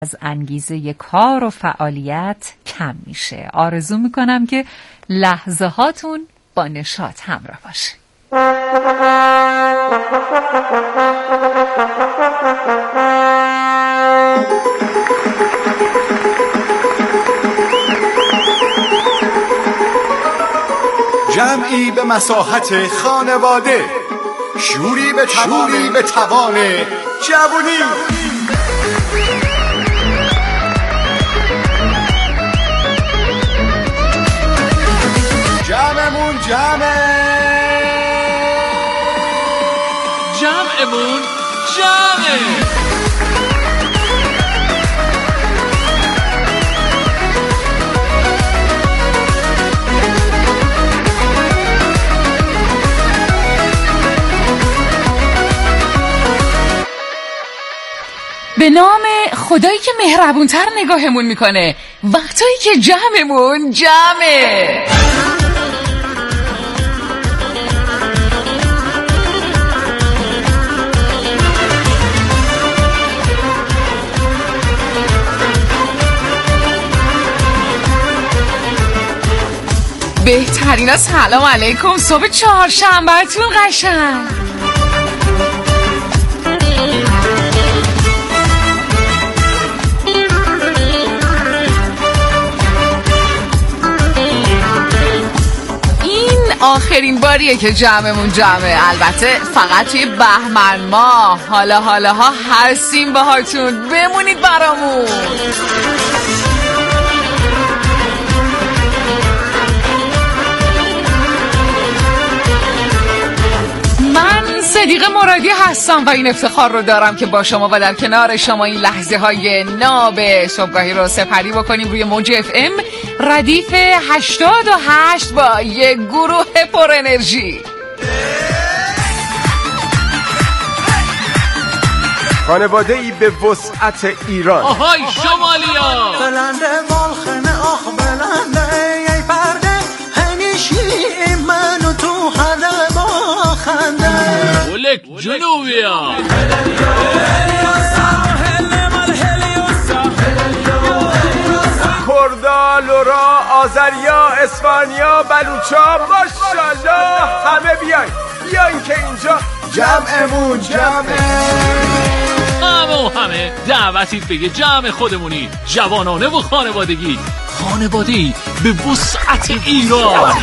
از انگیزه کار و فعالیت کم میشه. آرزو میکنم که لحظه هاتون با نشاط همراه باشه. جمعی به مساحت خانواده، شوری به توان جوونی. جمعمون جمعه. به نام خدایی که مهربونتر نگاهمون میکنه، وقتایی که جمعمون جمعه. بهترین سلام علیکم، صبح چهارشنبه‌تون قشنگ. آخرین باریه که جمعمون جمعه، البته فقط توی بهمن ماه. حالا هستیم باهاتون، بمونید برامون. من صدیقه مرادی هستم و این افتخار رو دارم که با شما و در کنار شما این لحظه های ناب صبحگاهی رو سپری بکنیم روی موج FM ردیف 88 با یک گروه پر انرژی. خانواده ای به وسعت ایران. آهای شمالیا بلنده بالخنه آخ بلنده ای پرده همیشی منو تو حده با خنده ولک جنوبیا کردال لورا آذریا اسپانیا بلوچا ماشاءالله همه بیاین که اینجا جمعمون جمعه. همه دعوتید به جمع خودمونی، جوانانه و خانوادگی، خانواده‌ای به وسعت ایران.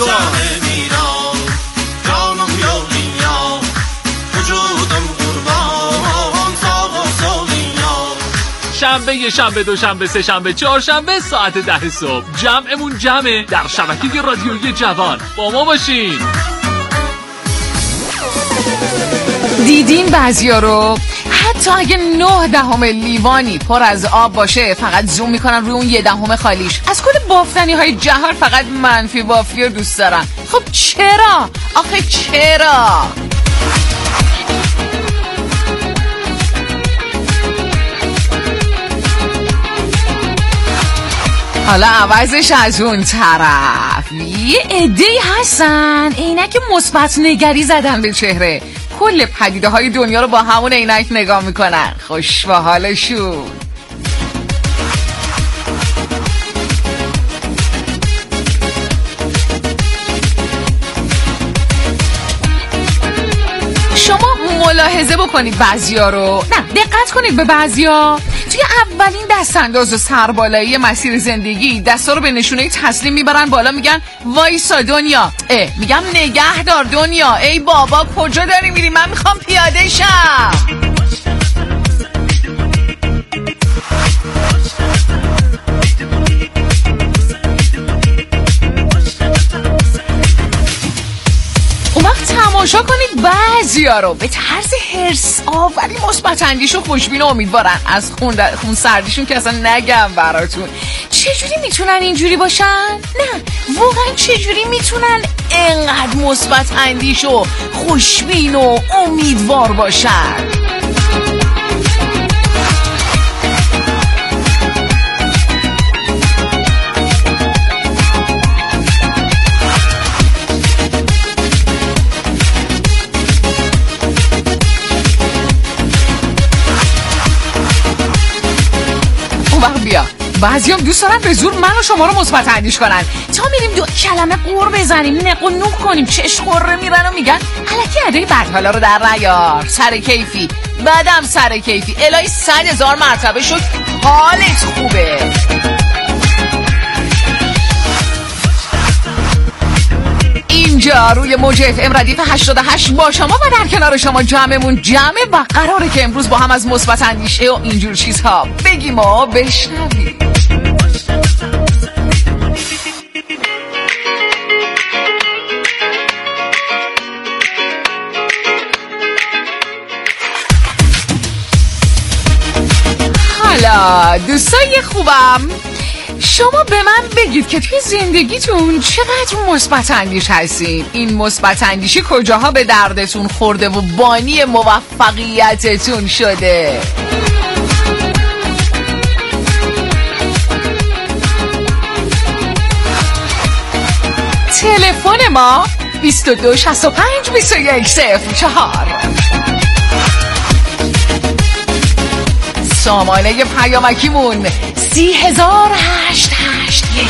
شنبه، دوشنبه، سه‌شنبه، چهارشنبه ساعت 10 صبح جمعمون جمعه در شبکه رادیویی جوان. با ما باشین. دیدین بعضیا رو حتی اگه 9/10 لیوانی پر از آب باشه فقط زوم میکنن روی اون 1/10 خالیش. از کل بافتنی های جهان فقط منفی بافی رو دوست دارن. خب چرا؟ آخه چرا؟ حالا عوضش از اون طرف یه عده‌ای هستن عینک مثبت نگری زدن به چهره، کل پدیده های دنیا رو با همون عینک نگاه میکنن. خوش به حالشون. شما ملاحظه بکنید بعضیا رو، نه دقت کنید به بعضیا. توی اولین دستانداز و سربالایی مسیر زندگی دستا رو به نشونه تسلیم میبرن بالا، میگن وایسا دنیا. میگم نگهدار دنیا. ای بابا کجا داری میری؟ من میخوام پیاده شم. تماشا کنید بعضیا رو به طرز حرص آوری مثبت اندیش و خوشبین و امیدوارن. از خون سردیشون که اصلا نگم براتون. چجوری میتونن اینجوری باشن؟ نه واقعا چجوری میتونن انقدر مثبت اندیش و خوشبین و امیدوار باشن؟ وقت بیا. بعضیام دوست دارن به زور من و شما رو مثبت اندیش کنن تا میریم دو کلمه قور بزنیم نق و نوق کنیم چش قره میرن و میگن الکی ادای بدحالا رو در نیار سر کیفی بعدم سر کیفی الهی 100,000 مرتبه شد حالت خوبه. اینجا روی موج FM ردیف 88 با شما و در کنار شما جمعمون جمعه و قراره که امروز با هم از مثبت اندیشه و اینجور چیزها بگیم و بشنویم. حالا دوستای خوبم شما به من بگید که توی زندگیتون چقدر مثبت اندیش هستین؟ این مثبت اندیشی کجاها به دردتون خورده و بانی موفقیتتون شده؟ تلفن ما 22 65 21 04. سامانه پیامکیمون 30,881.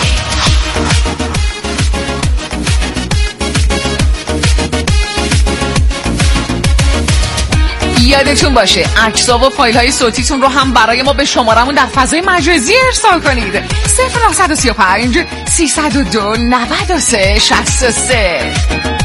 یادتون باشه عکس‌ها و فایل‌های صوتیتون رو هم برای ما به شمارمون در فضای مجازی ارسال کنید. 0935 302 93 63.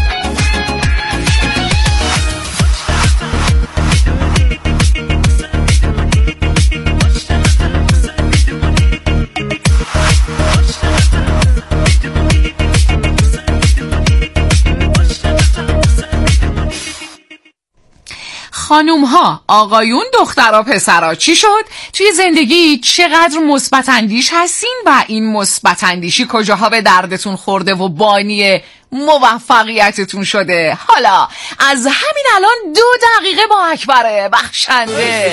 خانوم ها، آقایون، دخترها، پسرها، چی شد؟ توی زندگی چقدر مثبت اندیش هستین و این مثبت اندیشی کجاها به دردتون خورده و بانی موفقیتتون شده؟ حالا از همین الان 2 دقیقه با اکبر بخشنده.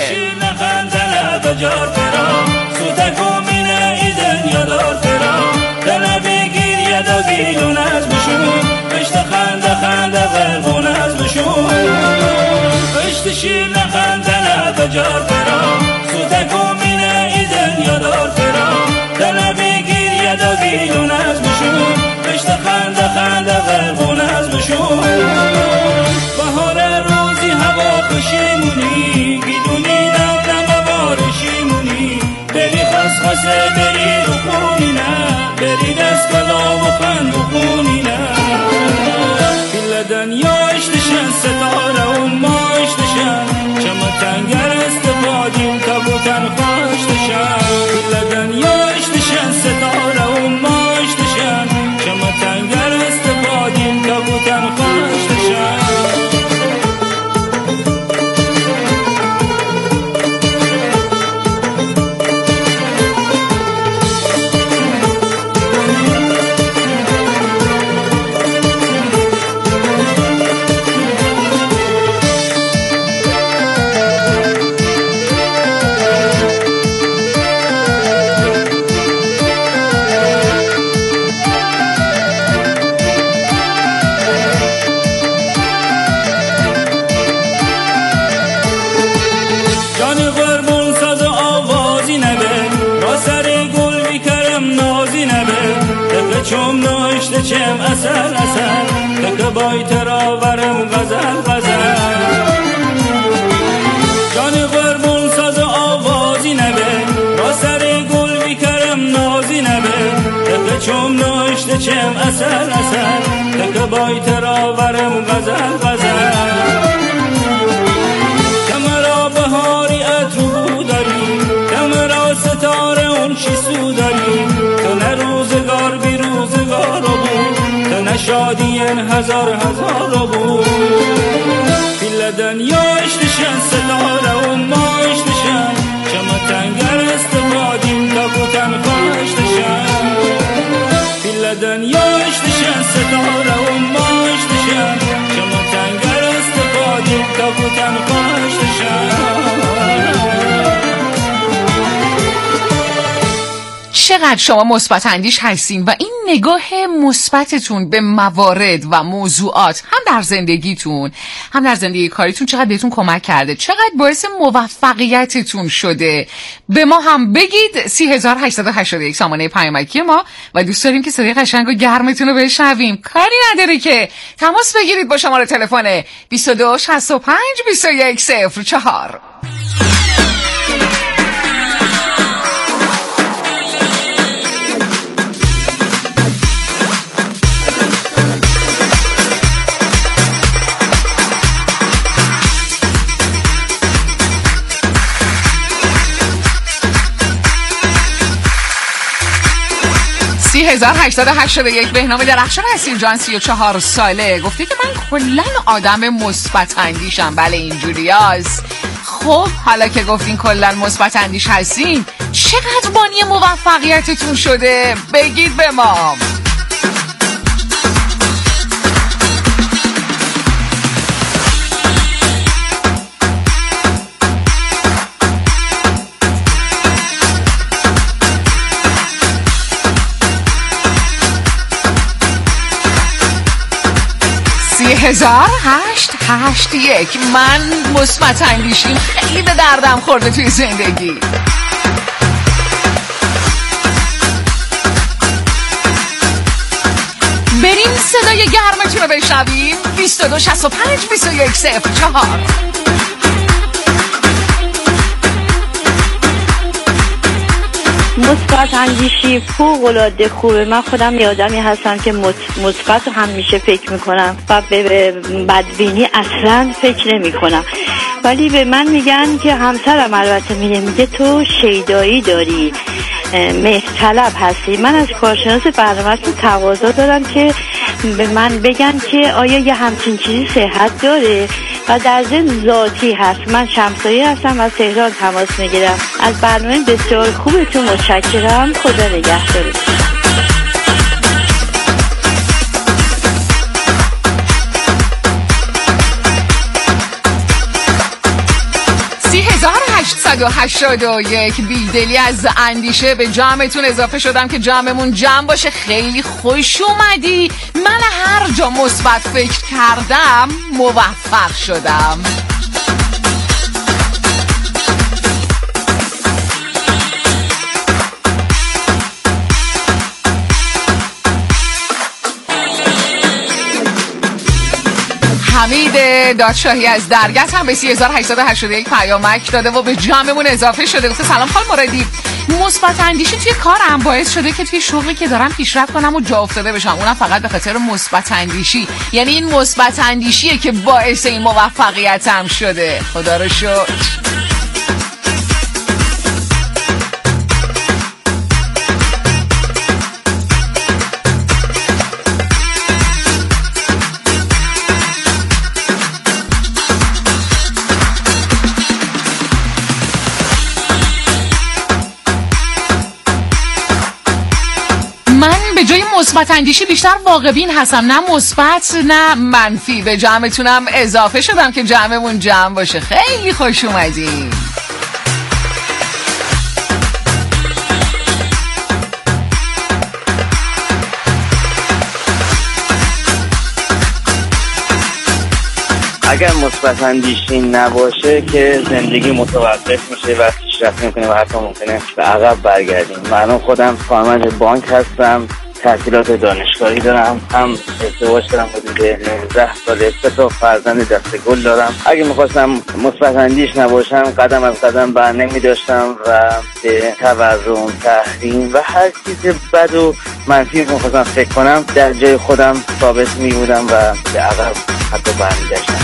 شیر نخندن بجار برام سوتکو مینه ایدن یادار برام دل بگیر یدا گیلون از بشون بشت خنده خنده غربون از بشون بهار روزی هوا خوشیمونی گیدونی نم نم بارشیمونی بری خسخسه بری رو خونی نه بری دست کلا و خند و خونی نه کل دنیا اشتشن ستاره و ما چما تنگر استفادیم تبوتن خواشتشن کل دنیا اشتشن ستاره و ما اشتشن چما تنگر استفادیم تبوتن خواشتشن چم اثر اثر تک بای تراورم غزل غزل جان قربون ساز آوازی نبه را سر گل بیکرم نازی نبه تک چم ناشته چم اثر اثر تک بای تراورم غزل غزل کمرا بهاری اترو داری کمرا ستاره اون چی سو داری تو نه روزگار بی روزگار شادی هزار هزار بود کل دنیا اشتشن ستاره و ما اشتشن چما تنگر استفادیم تبوتن خواشتشن کل دنیا اشتشن ستاره و ما اشتشن چما تنگر استفادیم تبوتن خواشتشن. چقدر شما مثبت اندیش هستین و این نگاه مثبتتون به موارد و موضوعات هم در زندگیتون هم در زندگی کاریتون چقدر بهتون کمک کرده، چقدر باعث موفقیتتون شده. به ما هم بگید. 3881 سامانه پیامکی ما و دوست داریم که صدای قشنگ و گرمتون رو بشنویم. کاری نداره که تماس بگیرید با شماره تلفن 22 65 21 04. 3881 بهنام درخشان هستیم. جان 34 ساله گفته که من کلاً آدم مثبت اندیشم. بله اینجوری هست. خب حالا که گفتین کلاً مثبت اندیش هستین، چقدر بانی موفقیتتون شده بگید به ما. هزار 881 من مثبت اندیشیم خیلی به دردم خورده توی زندگی. بریم صدای گرمتون رو بشنویم. 22 65 21 04. مثبت اندیشی فوق‌العاده خوبه. من خودم یه آدمی هستم که مثبت همیشه فکر میکنم و به بدبینی اصلا فکر نمیکنم، ولی به من میگن که همسرم البته میگه تو شیدایی داری، مهرطلب هستی. من از کارشناس برنامه‌تون تقاضا دارم که به من بگن که آیا یه همچین چیزی صحت داره و در ضمن ذاتی هست. من شمسایی هستم و تهران تماس میگیرم. از برنامه بسیار خوبتون متشکرم. خدا نگهدارتون. 3881 بیدلی از اندیشه به جمعتون اضافه شدم که جمعمون جمع باشه. خیلی خوش اومدی. من هر جا مثبت فکر کردم موفق شدم. حمید دادشاهی از درگت هم به 3881 پیامک داده و به جمعمون اضافه شده. گفته سلام خانم مرادی، مثبت اندیشی توی کارم باعث شده که توی شغلی که دارم پیشرفت کنم و جا افتاده بشم، اونم فقط به خاطر مثبت اندیشی. یعنی این مثبت اندیشیه که باعث این موفقیتم شده. خدا رو شکر. به جای مثبت اندیشی بیشتر واقع بین هستم، نه مثبت نه منفی. به جمعتونم اضافه شدم که جمعمون جمع باشه. خیلی خوش اومدین. اگر مثبت اندیشی نباشه که زندگی متوقف میشه و پیشرفت نمی‌کنه و حتی ممکنه به عقب برگردیم. من خودم کارمند بانک هستم، تحصیلات دانشگاهی دارم، هم ازدواج کردم حدود 19 ساله، 3 تا فرزند دسته‌گل دارم. اگه می‌خواستم مثبت اندیش نباشم قدم از قدم بر نمی‌داشتم و به تورم، تحریم و هر چیز بد و منفی می‌خواستم فکر کنم در جای خودم ثابت می‌بودم و به عقب حتی برمی‌گشتم.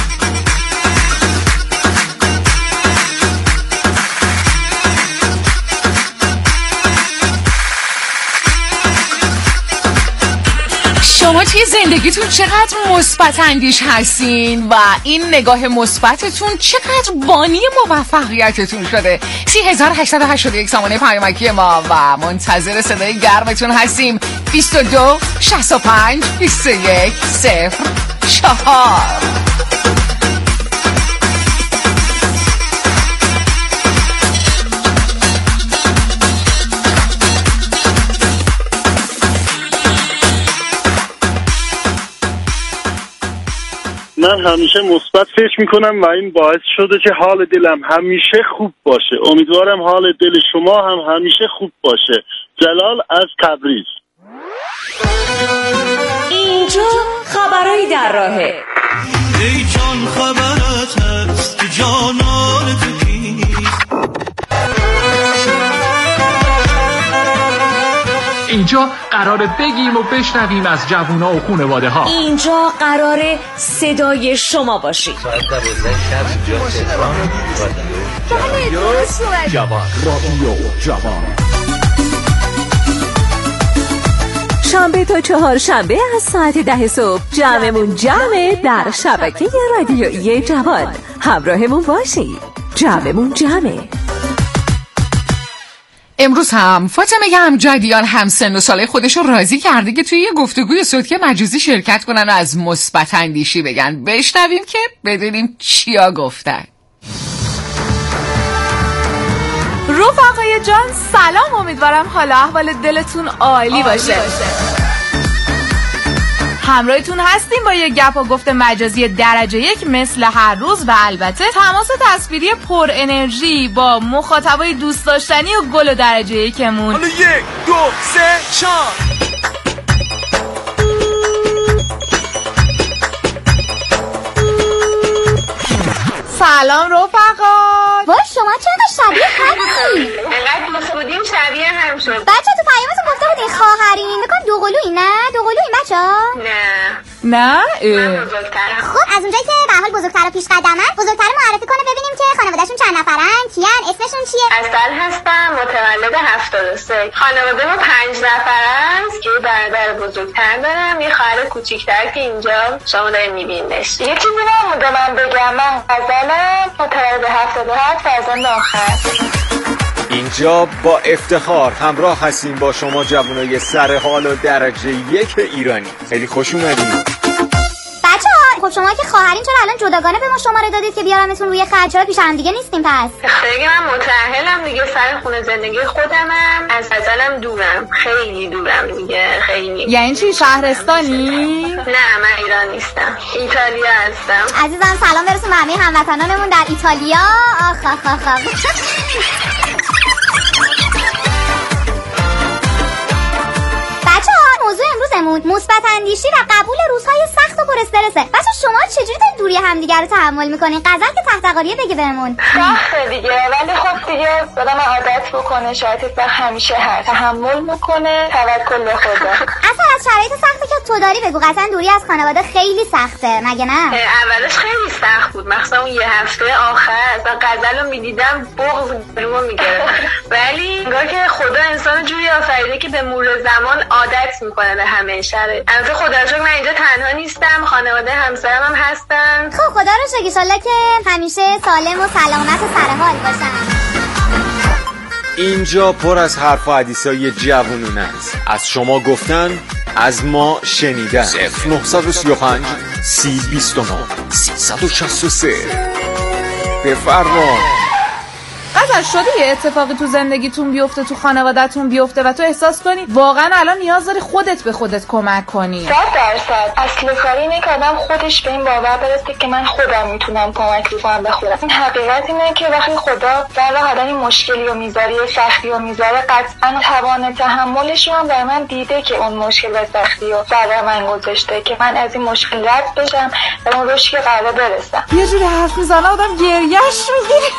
شما توی زندگیتون چقدر مثبت اندیش هستین و این نگاه مثبتتون چقدر بانی موفقیتتون شده. 3881 سامانه پیامکی ما و منتظر صدای گرمتون هستیم. 22 65 21 04. من همیشه مثبت فکر میکنم و این باعث شده که حال دلم همیشه خوب باشه. امیدوارم حال دل شما هم همیشه خوب باشه. جلال از تبریز. اینجا خبرایی در راهه. ای جان خبرت هست که جانان تو کیست؟ اینجا قراره بگیم و بشنویم از جوونا و خانواده ها. اینجا قراره صدای شما باشیم. ساعت 12 شب اینجا تهران جوان رادیو جوان. شنبه تا چهارشنبه از ساعت 10 صبح جمعمون جمعه در شبکه رادیویی جوان. همراهمون باشید. جمعمون جمعه. امروز هم فاطمه امجدیان هم سن و سال خودش رو راضی کرده که توی یه گفتگوی صوتی مجازی شرکت کنن و از مثبت اندیشی بگن. بشنویم که بدونیم چیا گفتن. رفقای جان سلام، امیدوارم حال احوال دلتون عالی باشه. همراهتون هستیم با یه گپ و گفت مجازی درجه 1 مثل هر روز و البته تماس تصویری پر انرژی با مخاطبای دوست داشتنی و گل و درجه 1 مون. حالا 1 2 3 4. سلام رفقا. وای شما چقدر شبیه همین. انقدر دوست بودیم شبیه هم شد. بچه تو پیامتون گفته بودین خواهرین. بکن دوقلویی نه؟ دوقلویی بچه‌ها؟ نه من بزرگترم. خب از اونجایی که به حال بزرگتر و پیش قدمن، بزرگتر معرفی کنه ببینیم که خانواده‌شون چند نفرن، کیان، اسمشون چیه؟ اصل هستم، متولد 73. خانواده ما 5 نفر است. یه برادر بزرگتر دارم، یه خواهر کوچیک‌تر که اینجا شما دارین می‌بینیدش. یه چیزی نمونده من بگم، من غزلم متولد 77 فرزند آخر. اینجا با افتخار همراه هستیم با شما جوانای سر حال و درجه 1 ایرانی. خیلی خوش اومدید. خب شما که خواهرین چرا الان جداگانه به ما شماره دادید که بیارمتون روی خط؟ چرا پیش هم دیگه نیستیم پس؟ خیلی من متأهلم دیگه، سر خونه زندگی خودمم، از غزلم دورم، خیلی دورم دیگه، خیلی. یعنی چی شهرستانی؟ نه من ایران نیستم، ایتالیا هستم. عزیزم سلام برسون به همه هموطنانمون در ایتالیا. آخ آخ آخ آخ. موضوع امروزمون مثبت اندیشی و قبول روزهای سخت و پر استرسه. بچه شما چجوری تا دوری همدیگه رو تحمل میکنین؟ غزل که تحت قاریه بگه بهمون. سخته دیگه، ولی خب دیگه آدم عادت بکنه، شاید وقت همیشه هست، تحمل میکنه، توکل به خدا. اصلا از شرایط سختی که تو داری بگو. قطعا دوری از خانواده خیلی سخته مگه نه؟ اولش خیلی سخت بود، مخصوصا اون یه هفته آخر اصلا غزل رو میدیدم بغض رو میگرفت. ولی انگار که خدا انسان جوری آفریده که به مرور زمان عادت میکنه به همه شرایط. البته خدا رو شکر من اینجا تنها نیستم، خانواده همسرم هم هستن. خب خدا رو شکر، انشالله که همیشه سالم و سلامت و سرحال باشن. اینجا پر از حرف و حدیثای جوونونه است. از شما گفتن، از ما شنیدن. 0935 3029 363. بفرما. قطعا شده یه اتفاقی تو زندگیتون بیفته، تو خانواده‌تون بیفته و تو احساس کنی واقعا الان نیاز داری خودت به خودت کمک کنی؟ 100%. اصل کار اینه که آدم خودش به این باور برسه که من خودم میتونم کمک بکنم به خودم. این حقیقت اینه که وقتی خدا در راه آدم مشکلی رو میذاره، سختی رو میذاره، قطعا توان تحملش رو هم در من دیده که اون مشکل و سختی رو در من گذاشته که من از این مشکل رد بشم و اون روشی که قراره برسم. یه جوری حرف میزنه آدم گریه‌اش میگیره.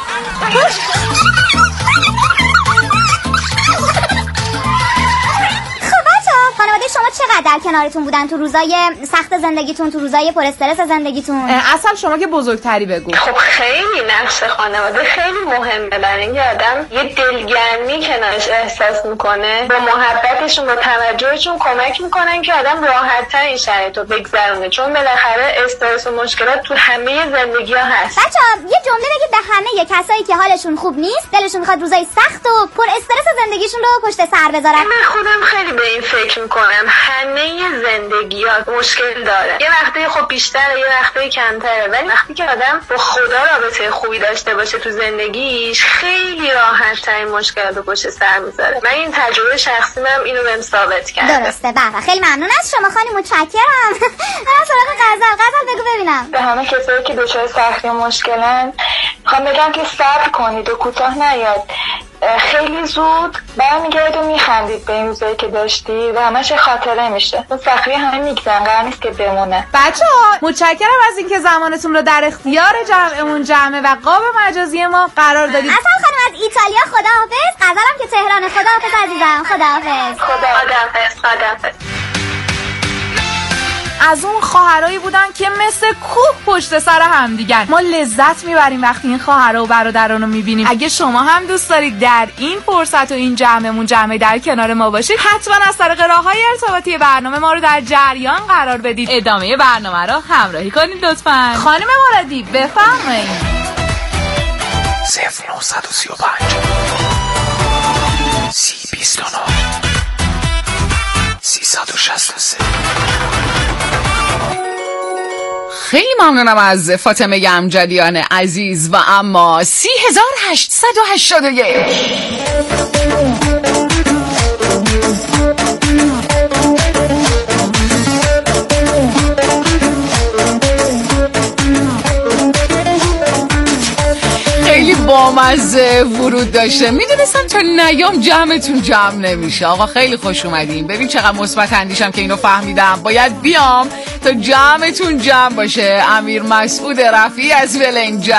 خانواده شما چقدر در کنارتون بودن تو روزای سخت زندگیتون، تو روزای پر استرس زندگیتون؟ اصلا شما که بزرگتری بگو. خب خیلی نقش خانواده خیلی مهمه، برای اینکه آدم یه دلگرمی کنارش احساس میکنه، با محبتشون، با توجهشون کمک میکنن که آدم راحت‌تر این شرایط رو بگذرونه، چون بالاخره استرس و مشکلات تو همه زندگی‌ها هست. بچه‌ها یه جمله بگید به همه کسایی که حالشون خوب نیست، دلشون میخواد روزای سخت و پر استرس زندگیشون رو پشت سر بذارن. من خودم خیلی به این فکر میکنم، همه زندگیات مشکل داره. یه وقتی خب بیشتره، یه وقتی کمتره، ولی وقتی که آدم با خدا رابطه خوبی داشته باشه تو زندگیش خیلی راحت ترین مشکلات رو پشت سر میذاره. من این تجربه شخصیم اینو بهم ثابت کرده. درسته. بله خیلی ممنون از شما خانم، متشکرم. من سراغ غزل بگو ببینم. به همه کسایی که دچار سختی و مشکلن میخوام بگم که صبر کنید و کوتاه نیاد. خیلی زود برمیگردید و میخندید به این روزایی که داشتی و همش خاطره میشه. اون سختی همه میگذن، قرار نیست که بمونه. بچه‌ها متشکرم از اینکه زمانتون رو در اختیار جمعمون جمع و قاب مجازی ما قرار دادید. اصلا خانم از ایتالیا خداحافظ. غزلم که تهران خداحافظ عزیزم. خداحافظ. خداحافظ. از اون خواهرایی بودن که مثل کوه پشت سر هم دیگن. ما لذت میبریم وقتی این خواهرها و برادران رو میبینیم. اگه شما هم دوست دارید در این فرصت و این جمعمون جمع در کنار ما باشید، حتما از طریق راههای ارتباطی برنامه ما رو در جریان قرار بدید. ادامه برنامه رو همراهی کنید لطفاً. خانم مرادی بفرمایید. 0935 3029 363. خیلی ممنونم از فاطمه امجدیان عزیز و اما 3881. خیلی بامزه ورود داشته. میدونستم تا نیام جمعتون جمع نمیشه. آقا خیلی خوش اومدین. ببین چقدر مثبت اندیشم که اینو فهمیدم. باید بیام تا جمعتون جمع باشه. امیر مسعود رفیعی از ولنجک.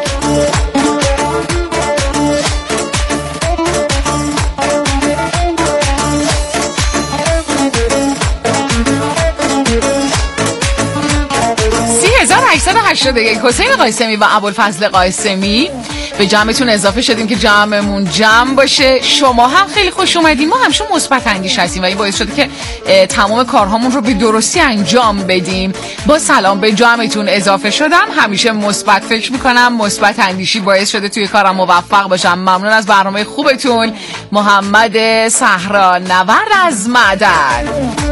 حسین قاسمی و ابوالفضل قاسمی به جمعتون اضافه شدیم که جمعمون جمع باشه. شما هم خیلی خوش اومدین. ما همشون مثبت اندیش هستیم و این باعث شده که تمام کارهامون رو به درستی انجام بدیم. با سلام به جمعتون اضافه شدم. همیشه مثبت فکر میکنم، مثبت اندیشی باعث شده توی کارم موفق باشم. ممنون از برنامه خوبتون. محمد صحرا نورد از معدن.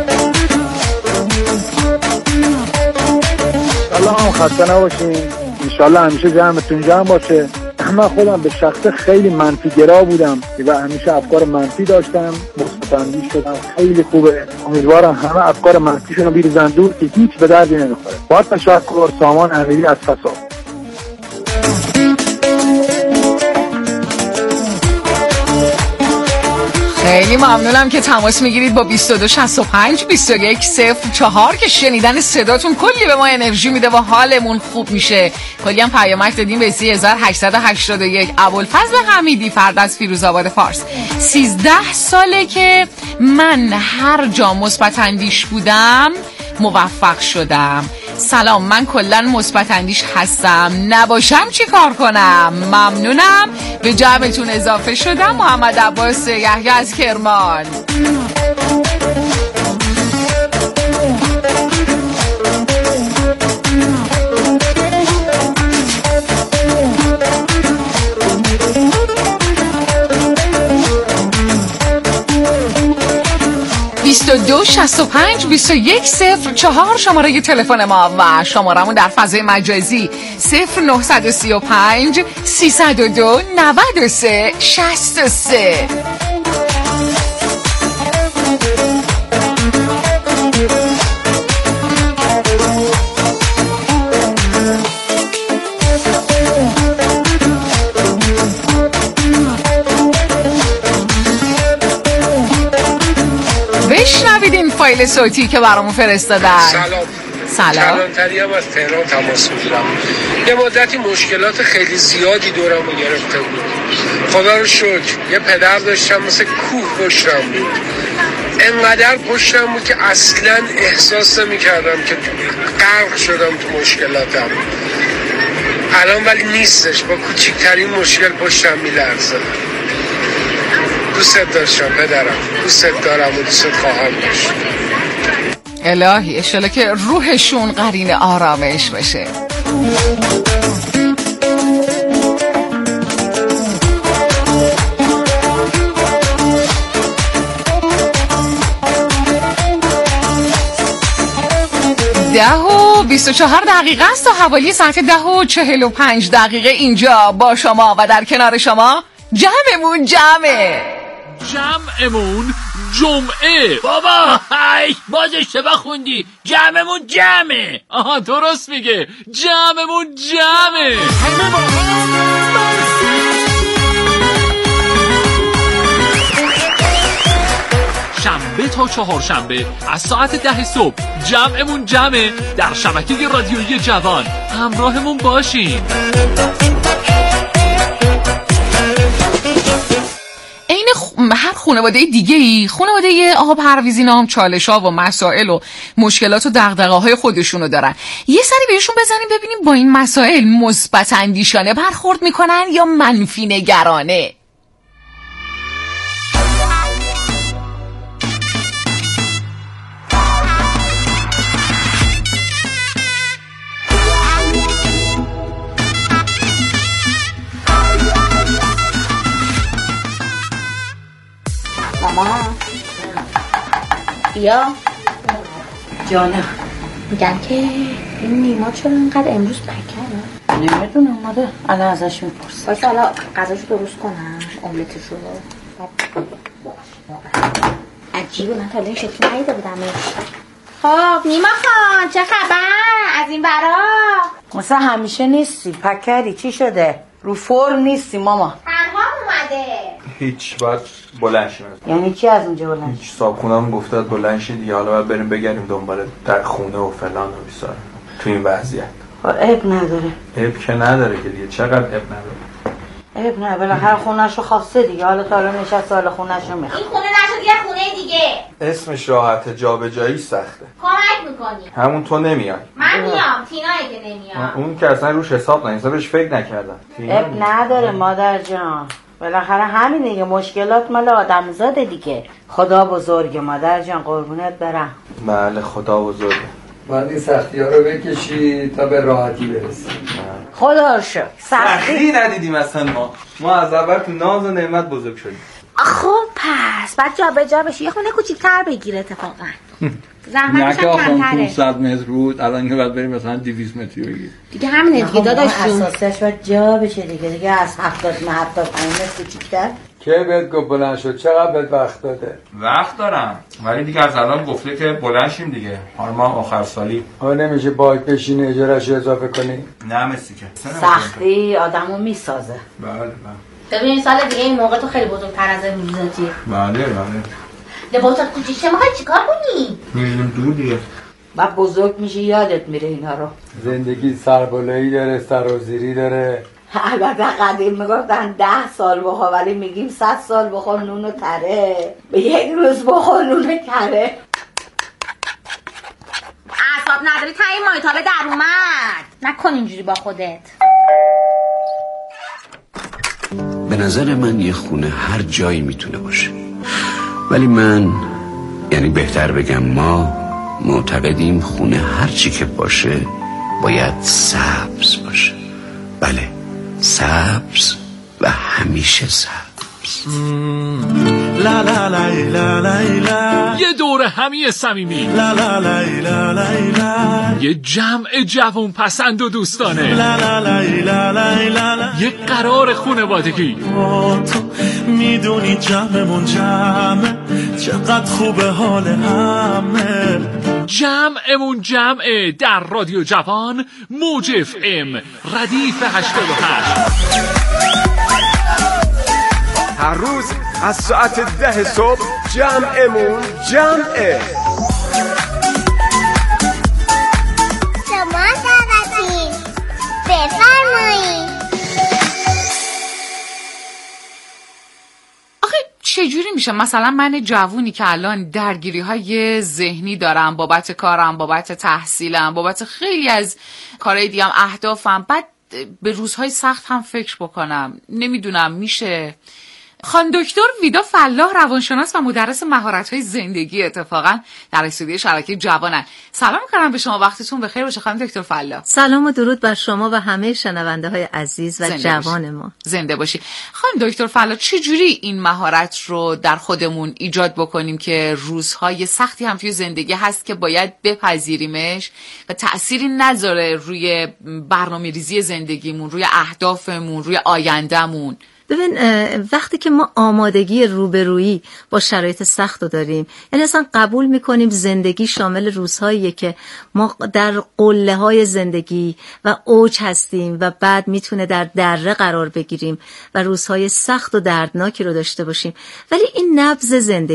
سلام، خسته نباشین. انشالله همیشه جمعتون جمع باشه. من خودم به شخص خیلی منفی گرا بودم و همیشه افکار منفی داشتم. مثبت اندیش شدم، خیلی خوبه. امیدوارم همه افکار منفیشون رو بریزن دور که هیچ به دردی نمیخوره. با تشکر، سامان امیری از فساد. خیلی ممنونم که تماس میگیرید با 2265 2104 که شنیدن صداتون کلی به ما انرژی میده و حالمون خوب میشه. کلی هم پیامک دادیم به 3881. ابوالفضل حمیدی، فرد از فیروزآباد فارس. 13 ساله که من هر جا مثبت اندیش بودم موفق شدم. سلام، من کلن مثبت اندیش هستم، نباشم چی کار کنم؟ ممنونم، به جمعتون اضافه شدم. محمد عباس یحیی از کرمان. دو 65 2104 شماره تلفن ما و شمارمون در فضای مجازی 0935 302 93 63. بشنوید این فایل صوتی که برامون فرستادن. سلام. کلانتری هم از تهران تماس میگیرم. یه مدتی مشکلات خیلی زیادی دورمو گرفته بود. خدا رو شکر یه پدر داشتم مثل کوه پشتم بود. انقدر پشتم بود که اصلا احساس نمی‌کردم که غرق شدم تو مشکلاتم. الان ولی نیستش، با کوچکترین مشکل پشتم میلرزه. دوست داشتم پدرم، دوست دارم و دوست خواهم داشت. الهی انشالله که روحشون قرین آرامش باشه. 10:24 است تا حوالی ساعت 10:45 اینجا با شما و در کنار شما جمعمون جمعه. جمعمون جمعه. بابا هی باز اشتباه خوندی. جمعمون جمعه. آها درست میگه، جمعمون جمعه. همه با شنبه تا چهارشنبه از ساعت 10 صبح جمعمون جمعه در شبکه رادیویی جوان. همراهمون باشین. هر خانواده دیگه‌ای، خانواده آقا پرویزینا هم چالش‌ها و مسائل و مشکلات و دغدغه‌های خودشونو دارن. یه سری بهشون بزنیم ببینیم با این مسائل مثبت اندیشانه برخورد میکنن یا منفی نگرانه. ماما بیا جانم. میگن که این نیما چرا اینقدر امروز پکره؟ نمیدونم مادر، الان ازش میپرسم. باشه حالا غذاشو درست کنم، املتشو. عجیبه، من تا الان شکلی ندیده بودمش. خب نیما خان چه خبر از این برا؟ مثلا همیشه نیستی پکری، چی شده؟ رو فرم نیستی ماما؟ تنها اومده. هیچ، باید بلند شیم. یعنی چی از اونجا بلند؟ هیچ، صاحبخونه‌مون گفته بلند شید دیگه، حالا باید بریم بگردیم دنبال در خونه و فلان و بیسار تو این وضعیت. عیب نداره. عیب که نداره که دیگه، چقدر عیب نداره. عیب نداره، بالاخره خونه‌شو خواسته دیگه، حالا تا الان نشسته، حالا خونه‌شو میخواد. این خونه نشد یه خونه دیگه. اسمش راحته، جابجایی سخته. کمک میکنی. همون تو نمیای. من میام، تینایی که نمیام. اون که اصلا روش حساب نه، حسابش فکر نکردم. عیب نداره مادر جان، بالاخره همین دیگه، مشکلات مال آدمزاده دیگه. خدا بزرگه مادر جان، قربونت برم. بله خدا بزرگه. باید این سختی ها رو بکشی تا به راحتی برسی. خدا رو شکر. سختی ندیدیم اصلا ما از اول تو ناز و نعمت بزرگ شدیم. خب پس بعد جا به جا بشی، یه خونه کوچیک‌تر بگیر اتفاقا. زحمتش هم کمتره. 500 متر بود، الان که باید بریم مثلا 200 متری بگیر. دیگه همینه دیگه داداش جون. اساسش باید جا بشه دیگه از 75 متر کوچیک‌تر. که بهت گفت بلند شد؟ چقدر بهت وقت داده؟ وقت دارم، ولی دیگه از الان گفته که بلند شیم دیگه. حالا ما آخر سالی. نمیشه باید بشینه اجاره‌شو اضافه کنی؟ نه مسی که. سختی آدمو میسازه. بله بله. ببین سال دیگه این موقع تو خیلی بزرگتر از امروزاتی. بله. لباسات کوچیکه میخوای چیکار کنی؟ میریم دور دیگه. بعد بزرگ میشه یادت میره اینا رو. زندگی سربالایی داره، سرازیری داره. البته قدیم میگفتن 10 سال بخور، ولی میگیم 100 سال بخور نون تره، به یک روز بخور نون کره. اعصاب نداری تا این مایتابه در اومد. نکن اینجوری با خودت. به نظر من یه خونه هر جایی میتونه باشه، ولی من، یعنی بهتر بگم ما، معتقدیم خونه هر چی که باشه باید سبز باشه. بله، سبز و همیشه سبز. لا لا لا لا لا، یه دور همی صمیمی، لا لا لا لا لا، یه جمع جوون پسند و دوستانه، لا لا لا لا لا، یه قرار خانوادگی. تو میدونی جمعمون جمع، چقدر خوبه حال همه. جمعمون جمعه در رادیو جوان، موج اف ام ردیف 88. هر روز از ساعت 10 صبح جمعمون جمعه. شما دعوتین، بفرمایید. آخه چجوری میشه مثلا من جوونی که الان درگیری های ذهنی دارم بابت کارم، بابت تحصیلم، بابت خیلی از کارهای دیگه هم، اهدافم، بعد به روزهای سخت هم فکر بکنم؟ نمیدونم میشه خانم دکتر ویدا فلاح روانشناس و مدرس مهارت‌های زندگی اتفاقا در استودیو شبکه جوانن. سلام می‌کنم به شما، وقتتون بخیر باشه خانم دکتر فلاح. سلام و درود بر شما و همه شنونده‌های عزیز و جوان ما. زنده باشی. خانم دکتر فلاح چجوری این مهارت رو در خودمون ایجاد بکنیم که روزهای سختی هم توی زندگی هست که باید بپذیریمش و تأثیری نذاره روی برنامه‌ریزی زندگیمون، روی اهدافمون، روی آیندهمون؟ ببین وقتی که ما آمادگی روبرویی با شرایط سخت رو داریم، یعنی اصلا قبول میکنیم زندگی شامل روزهاییه که ما در قله های زندگی و اوج هستیم و بعد میتونه در دره قرار بگیریم و روزهای سخت و دردناکی رو داشته باشیم، ولی این نبض زندگی